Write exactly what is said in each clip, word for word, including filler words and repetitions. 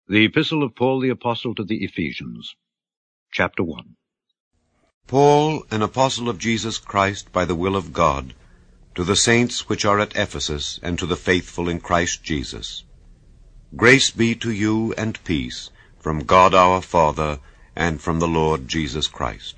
The Epistle of Paul the Apostle to the Ephesians, Chapter one. Paul, an apostle of Jesus Christ by the will of God, to the saints which are at Ephesus, and to the faithful in Christ Jesus. Grace be to you and peace from God our Father, and from the Lord Jesus Christ.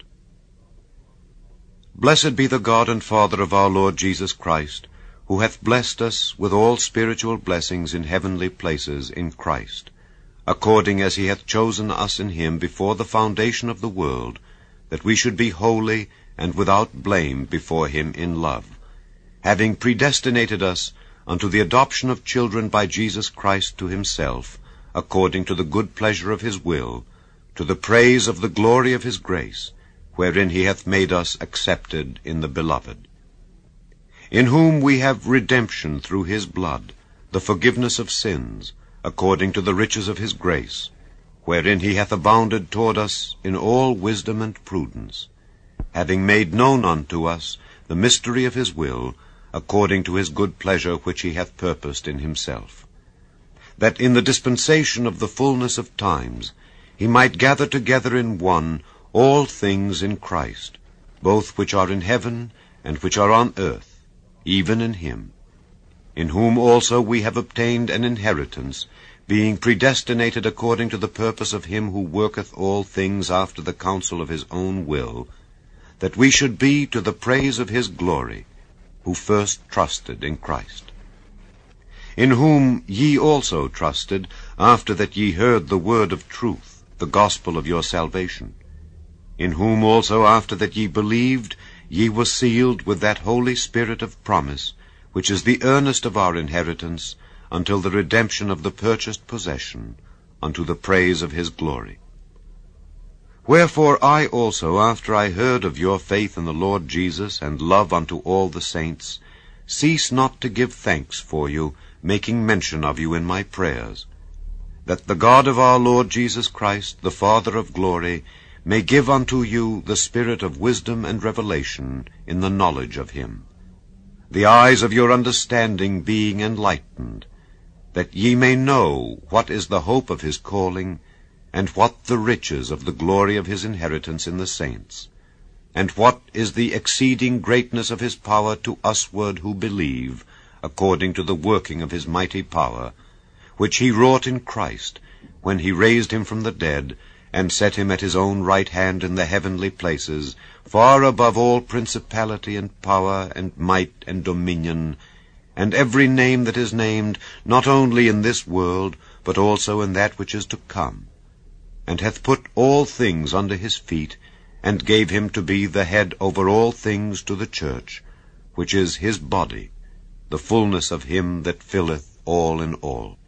Blessed be the God and Father of our Lord Jesus Christ, who hath blessed us with all spiritual blessings in heavenly places in Christ, according as he hath chosen us in him before the foundation of the world, that we should be holy and without blame before him in love, having predestinated us unto the adoption of children by Jesus Christ to himself, according to the good pleasure of his will, to the praise of the glory of his grace, wherein he hath made us accepted in the Beloved, in whom we have redemption through his blood, the forgiveness of sins, according to the riches of his grace, wherein he hath abounded toward us in all wisdom and prudence, having made known unto us the mystery of his will, according to his good pleasure which he hath purposed in himself, that in the dispensation of the fullness of times he might gather together in one all things in Christ, both which are in heaven and which are on earth, even in him, in whom also we have obtained an inheritance, being predestinated according to the purpose of him who worketh all things after the counsel of his own will, that we should be to the praise of his glory, who first trusted in Christ, in whom ye also trusted, after that ye heard the word of truth, the gospel of your salvation, in whom also after that ye believed, ye were sealed with that Holy Spirit of promise, which is the earnest of our inheritance, until the redemption of the purchased possession, unto the praise of his glory. Wherefore I also, after I heard of your faith in the Lord Jesus, and love unto all the saints, cease not to give thanks for you, making mention of you in my prayers, that the God of our Lord Jesus Christ, the Father of glory, may give unto you the spirit of wisdom and revelation in the knowledge of him, the eyes of your understanding being enlightened, that ye may know what is the hope of his calling, and what the riches of the glory of his inheritance in the saints, and what is the exceeding greatness of his power to usward who believe, according to the working of his mighty power, which he wrought in Christ, when he raised him from the dead, and set him at his own right hand in the heavenly places, far above all principality and power and might and dominion, and every name that is named, not only in this world, but also in that which is to come, and hath put all things under his feet, and gave him to be the head over all things to the church, which is his body, the fullness of him that filleth all in all.